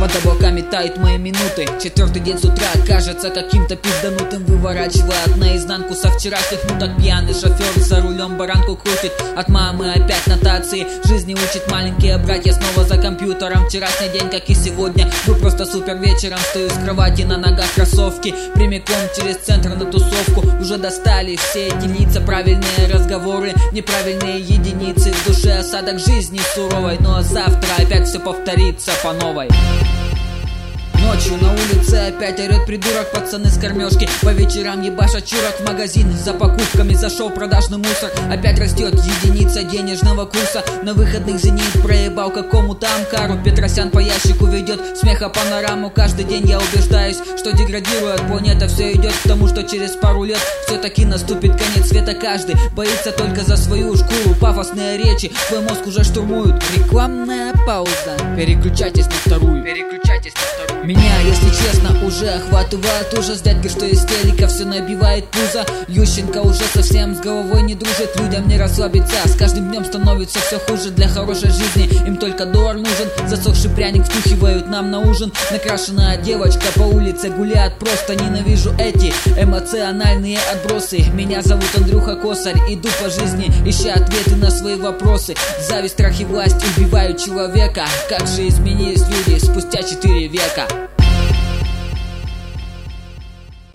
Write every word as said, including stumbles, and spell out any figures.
Под облаками тают мои минуты. Четвертый день с утра кажется каким-то пизданутым. Выворачивая наизнанку со вчерашних муток. Пьяный шофер за рулем баранку крутит. От мамы опять нотации. Жизни учит маленькие братья снова за компьютером. Вчерашний день, как и сегодня, был просто супер вечером. Стою с кровати, на ногах кроссовки. Прямиком через центр на тусовку. Уже достали все эти лица. Правильные разговоры, неправильные единицы. В душе осадок жизни суровой. Ну а завтра опять все повторится по новой. Ночью на улице опять орет придурок, пацаны с кормежки. По вечерам ебашат чурок в магазин. За покупками зашел продажный мусор. Опять растет единица денежного курса. На выходных «Зенит» проебал какому-то Амкару. Петросян по ящику ведет смеха панораму. Каждый день я убеждаюсь, что деградирует планета. Все идет к тому, что через пару лет все-таки наступит конец света. Каждый боится только за свою шкуру. Пафосные речи твой мозг уже штурмуют. Рекламная пауза. Переключайтесь на вторую. Переключайтесь на вторую. Меня, если честно, уже охватывает ужас. Дядька, что из телека все набивает пузо. Ющенко уже совсем с головой не дружит. Людям не расслабиться, с каждым днем становится все хуже. Для хорошей жизни им только доллар нужен. Засохший пряник втюхивают нам на ужин. Накрашенная девочка по улице гуляет. Просто ненавижу эти эмоциональные отбросы. Меня зовут Андрюха Косарь. Иду по жизни, ища ответы на свои вопросы. Зависть, страх и власть убивают человека. Как же изменились люди спустя четыре века.